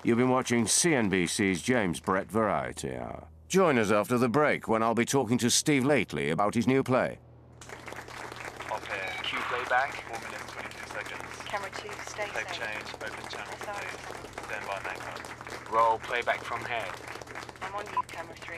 You've been watching CNBC's James Brett Variety Hour. Join us after the break when I'll be talking to Steve Lately about his new play. Off air. Cue playback. 4 minutes, 22 seconds. Camera 2, stay Tape safe. change. Open channel, please. Stand by, Magpie. Roll playback from head. I'm on you, camera 3.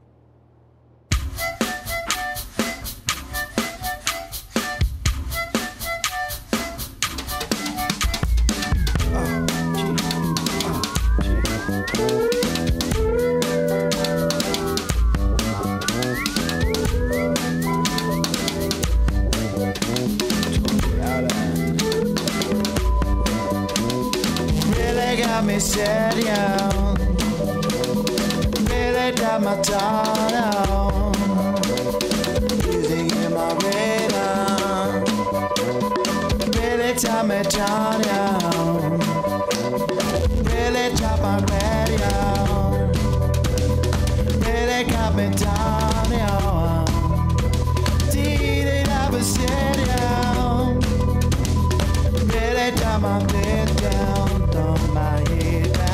Me set down, really got my tongue out. Music in my radar, really got me tongue out. Really drop my radio, really got me tongue out. Did I be set down, really drop my bed down, on my head down.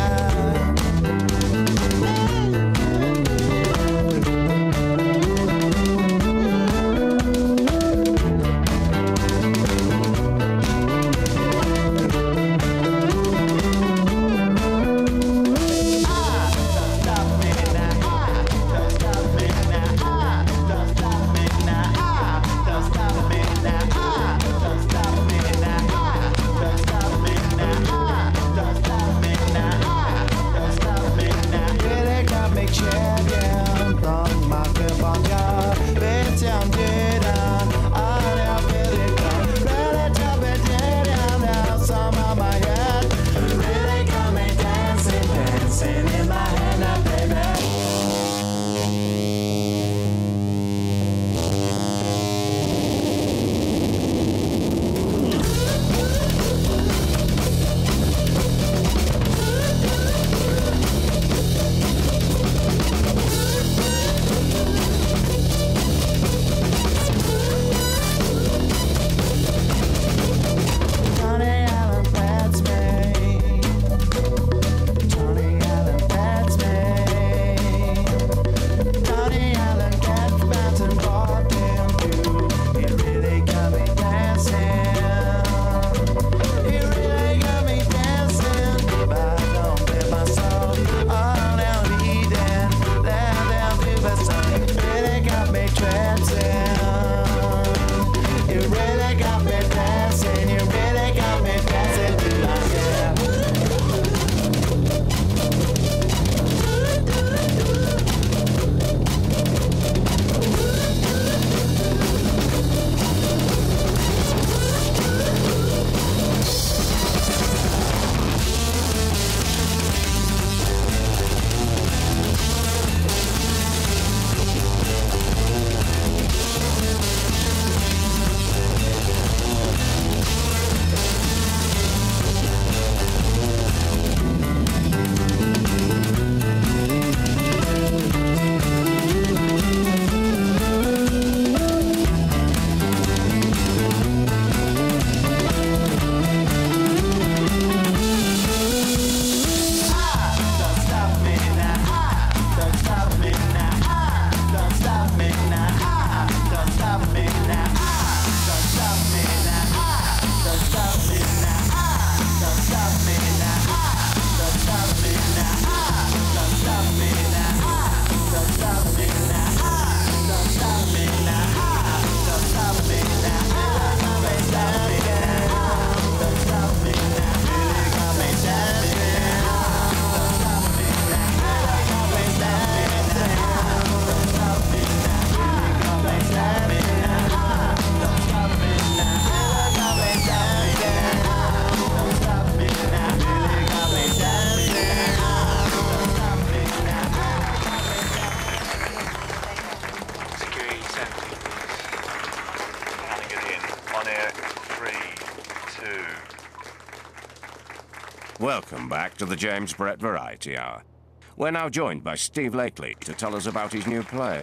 Welcome back to the James Brett Variety Hour. We're now joined by Steve Lately to tell us about his new play.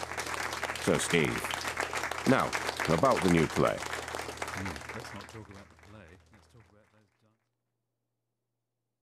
So, Steve, now, about the new play. Let's not talk about